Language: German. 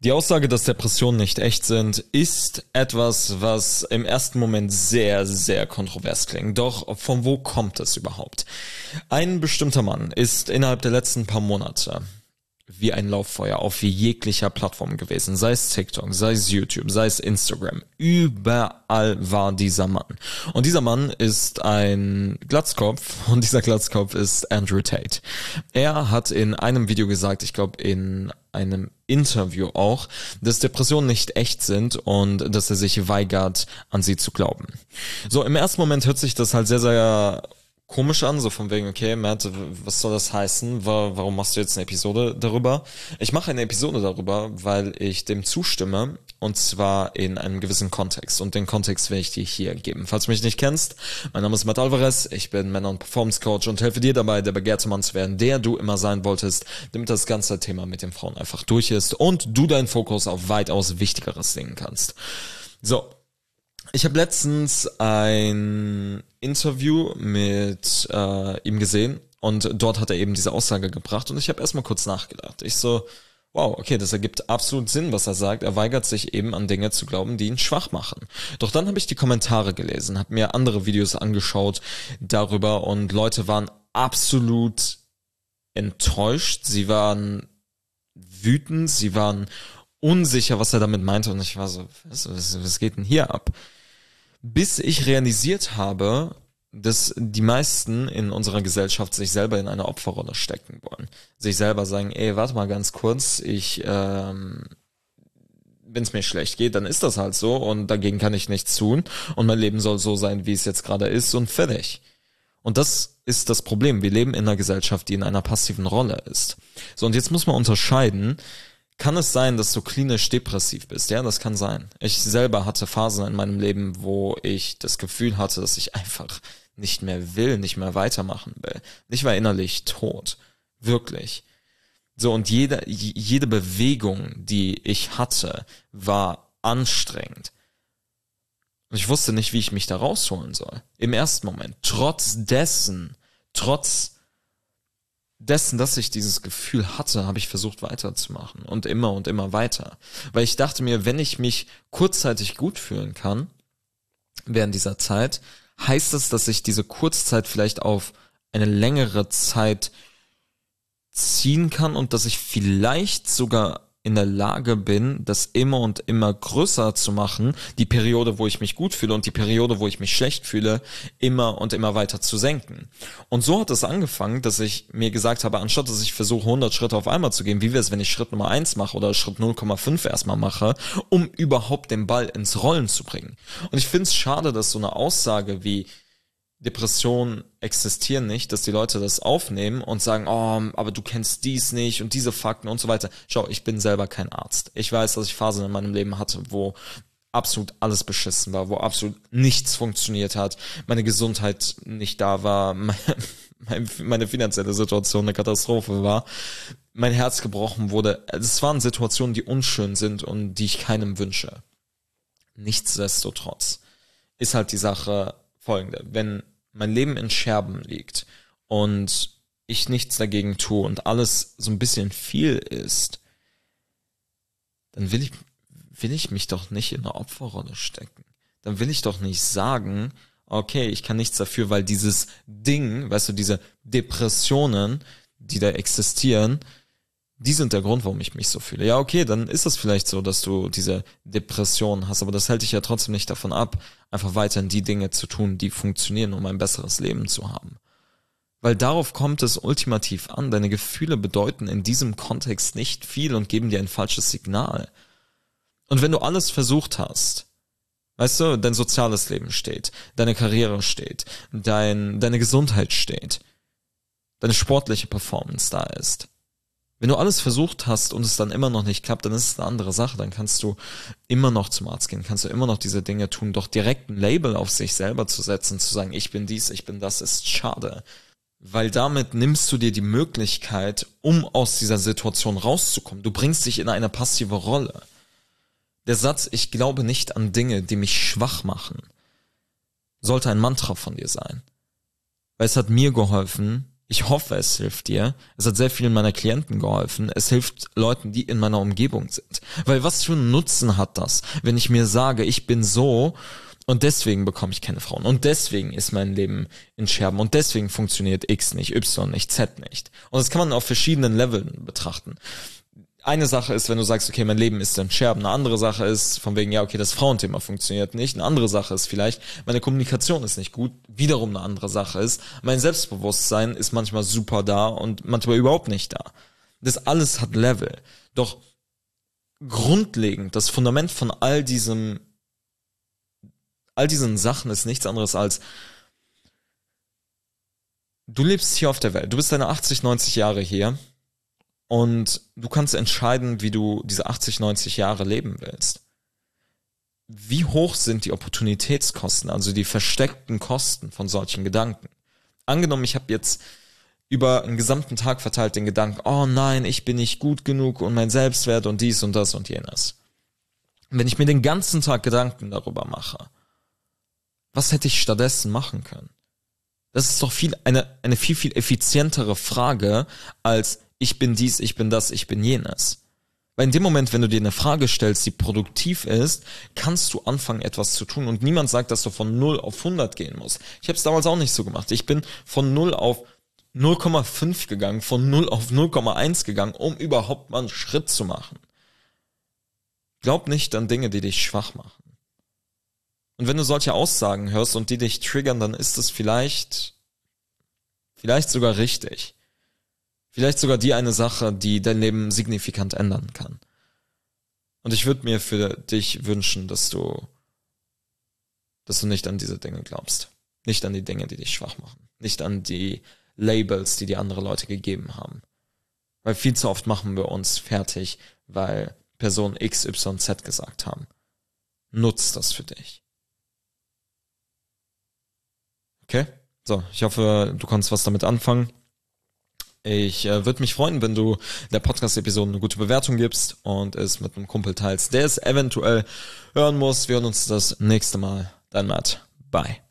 Die Aussage, dass Depressionen nicht echt sind, ist etwas, was im ersten Moment sehr, sehr kontrovers klingt. Doch von wo kommt es überhaupt? Ein bestimmter Mann ist innerhalb der letzten paar Monate wie ein Lauffeuer auf jeglicher Plattform gewesen, sei es TikTok, sei es YouTube, sei es Instagram. Überall war dieser Mann. Und dieser Mann ist ein Glatzkopf und dieser Glatzkopf ist Andrew Tate. Er hat in einem Video gesagt, ich glaube in einem Interview auch, dass Depressionen nicht echt sind und dass er sich weigert, an sie zu glauben. So, im ersten Moment hört sich das halt sehr, sehr komisch an, so von wegen, okay, Matt, was soll das heißen? Warum machst du jetzt eine Episode darüber? Ich mache eine Episode darüber, weil ich dem zustimme, und zwar in einem gewissen Kontext. Und den Kontext werde ich dir hier geben. Falls du mich nicht kennst, mein Name ist Matt Alvarez, ich bin Männer- und Performance Coach und helfe dir dabei, der begehrte Mann zu werden, der du immer sein wolltest, damit das ganze Thema mit den Frauen einfach durch ist und du deinen Fokus auf weitaus Wichtigeres legen kannst. So. Ich habe letztens ein Interview mit ihm gesehen und dort hat er eben diese Aussage gebracht und ich habe erstmal kurz nachgedacht. Ich so, wow, okay, das ergibt absolut Sinn, was er sagt. Er weigert sich eben an Dinge zu glauben, die ihn schwach machen. Doch dann habe ich die Kommentare gelesen, habe mir andere Videos angeschaut darüber und Leute waren absolut enttäuscht. Sie waren wütend, sie waren unsicher, was er damit meinte und ich war so, was geht denn hier ab? Bis ich realisiert habe, dass die meisten in unserer Gesellschaft sich selber in eine Opferrolle stecken wollen. Sich selber sagen, ey, warte mal ganz kurz, wenn es mir schlecht geht, dann ist das halt so und dagegen kann ich nichts tun und mein Leben soll so sein, wie es jetzt gerade ist und fertig. Und das ist das Problem. Wir leben in einer Gesellschaft, die in einer passiven Rolle ist. So, und jetzt muss man unterscheiden, kann es sein, dass du klinisch depressiv bist? Ja, das kann sein. Ich selber hatte Phasen in meinem Leben, wo ich das Gefühl hatte, dass ich einfach nicht mehr will, nicht mehr weitermachen will. Ich war innerlich tot. Wirklich. So, und jede Bewegung, die ich hatte, war anstrengend. Und ich wusste nicht, wie ich mich da rausholen soll. Im ersten Moment. Trotz dessen, dass ich dieses Gefühl hatte, habe ich versucht weiterzumachen und immer weiter. Weil ich dachte mir, wenn ich mich kurzzeitig gut fühlen kann, während dieser Zeit, heißt das, dass ich diese Kurzzeit vielleicht auf eine längere Zeit ziehen kann und dass ich vielleicht sogar in der Lage bin, das immer und immer größer zu machen, die Periode, wo ich mich gut fühle und die Periode, wo ich mich schlecht fühle, immer und immer weiter zu senken. Und so hat es angefangen, dass ich mir gesagt habe, anstatt dass ich versuche 100 Schritte auf einmal zu gehen, wie wäre es, wenn ich Schritt Nummer 1 mache oder Schritt 0,5 erstmal mache, um überhaupt den Ball ins Rollen zu bringen. Und ich finde es schade, dass so eine Aussage wie Depressionen existieren nicht, dass die Leute das aufnehmen und sagen, oh, aber du kennst dies nicht und diese Fakten und so weiter. Schau, ich bin selber kein Arzt. Ich weiß, dass ich Phasen in meinem Leben hatte, wo absolut alles beschissen war, wo absolut nichts funktioniert hat, meine Gesundheit nicht da war, meine finanzielle Situation eine Katastrophe war, mein Herz gebrochen wurde. Es waren Situationen, die unschön sind und die ich keinem wünsche. Nichtsdestotrotz ist halt die Sache folgende: Wenn mein Leben in Scherben liegt und ich nichts dagegen tue und alles so ein bisschen viel ist, dann will ich mich doch nicht in eine Opferrolle stecken. Dann will ich doch nicht sagen, okay, ich kann nichts dafür, weil dieses Ding, weißt du, diese Depressionen, die da existieren, die sind der Grund, warum ich mich so fühle. Ja, okay, dann ist es vielleicht so, dass du diese Depression hast, aber das hält dich ja trotzdem nicht davon ab, einfach weiterhin die Dinge zu tun, die funktionieren, um ein besseres Leben zu haben. Weil darauf kommt es ultimativ an. Deine Gefühle bedeuten in diesem Kontext nicht viel und geben dir ein falsches Signal. Und wenn du alles versucht hast, weißt du, dein soziales Leben steht, deine Karriere steht, deine Gesundheit steht, deine sportliche Performance da ist, wenn du alles versucht hast und es dann immer noch nicht klappt, dann ist es eine andere Sache. Dann kannst du immer noch zum Arzt gehen, kannst du immer noch diese Dinge tun. Doch direkt ein Label auf sich selber zu setzen, zu sagen, ich bin dies, ich bin das, ist schade. Weil damit nimmst du dir die Möglichkeit, um aus dieser Situation rauszukommen. Du bringst dich in eine passive Rolle. Der Satz, ich glaube nicht an Dinge, die mich schwach machen, sollte ein Mantra von dir sein. Weil es hat mir geholfen, Ich hoffe, es hilft dir. Es hat sehr vielen meiner Klienten geholfen. Es hilft Leuten, die in meiner Umgebung sind. Weil was für einen Nutzen hat das, wenn ich mir sage, ich bin so und deswegen bekomme ich keine Frauen und deswegen ist mein Leben in Scherben und deswegen funktioniert X nicht, Y nicht, Z nicht. Und das kann man auf verschiedenen Leveln betrachten. Eine Sache ist, wenn du sagst, okay, mein Leben ist in Scherben. Eine andere Sache ist, von wegen, ja, okay, das Frauenthema funktioniert nicht. Eine andere Sache ist vielleicht, meine Kommunikation ist nicht gut. Wiederum eine andere Sache ist, mein Selbstbewusstsein ist manchmal super da und manchmal überhaupt nicht da. Das alles hat Level. Doch grundlegend, das Fundament von all diesen Sachen ist nichts anderes als, du lebst hier auf der Welt. Du bist deine 80, 90 Jahre hier. Und du kannst entscheiden, wie du diese 80, 90 Jahre leben willst. Wie hoch sind die Opportunitätskosten, also die versteckten Kosten von solchen Gedanken? Angenommen, ich habe jetzt über einen gesamten Tag verteilt den Gedanken, oh nein, ich bin nicht gut genug und mein Selbstwert und dies und das und jenes. Wenn ich mir den ganzen Tag Gedanken darüber mache, was hätte ich stattdessen machen können? Das ist doch eine viel, viel effizientere Frage als ich bin dies, ich bin das, ich bin jenes. Weil in dem Moment, wenn du dir eine Frage stellst, die produktiv ist, kannst du anfangen, etwas zu tun. Und niemand sagt, dass du von 0 auf 100 gehen musst. Ich habe es damals auch nicht so gemacht. Ich bin von 0 auf 0,5 gegangen, von 0 auf 0,1 gegangen, um überhaupt mal einen Schritt zu machen. Glaub nicht an Dinge, die dich schwach machen. Und wenn du solche Aussagen hörst und die dich triggern, dann ist es vielleicht sogar richtig. Vielleicht sogar die eine Sache, die dein Leben signifikant ändern kann. Und ich würde mir für dich wünschen, dass du nicht an diese Dinge glaubst. Nicht an die Dinge, die dich schwach machen. Nicht an die Labels, die dir andere Leute gegeben haben. Weil viel zu oft machen wir uns fertig, weil Person X, Y, Z gesagt haben. Nutz das für dich. Okay? So, ich hoffe, du konntest was damit anfangen. Ich würde mich freuen, wenn du der Podcast-Episode eine gute Bewertung gibst und es mit einem Kumpel teilst, der es eventuell hören muss. Wir hören uns das nächste Mal. Dein Matt. Bye.